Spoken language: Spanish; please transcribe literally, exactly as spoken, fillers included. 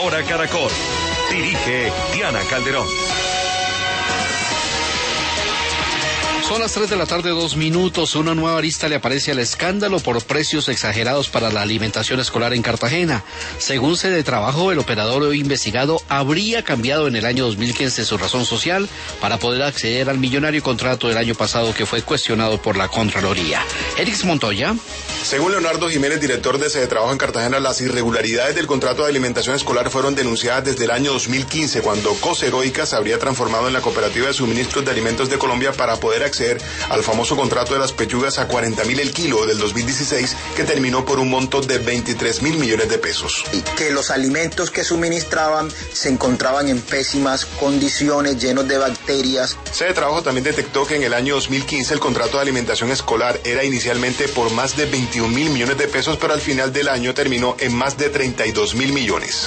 Televisora Caracol. Dirige Diana Calderón. Son las tres de la tarde, dos minutos. Una nueva arista le aparece al escándalo por precios exagerados para la alimentación escolar en Cartagena. Según Sede Trabajo, el operador hoy investigado habría cambiado en el año dos mil quince su razón social para poder acceder al millonario contrato del año pasado que fue cuestionado por la Contraloría. Erix Montoya. Según Leonardo Jiménez, director de Sede Trabajo en Cartagena, las irregularidades del contrato de alimentación escolar fueron denunciadas desde el año dos mil quince, cuando Coseroica se habría transformado en la Cooperativa de Suministros de Alimentos de Colombia para poder acceder al famoso contrato de las pechugas a cuarenta mil el kilo del dos mil dieciséis, que terminó por un monto de veintitrés mil millones de pesos. Y que los alimentos que suministraban se encontraban en pésimas condiciones, llenos de bacterias. Sede Trabajo también detectó que en el año dos mil quince el contrato de alimentación escolar era inicialmente por más de veintiún mil millones de pesos, pero al final del año terminó en más de treinta y dos mil millones.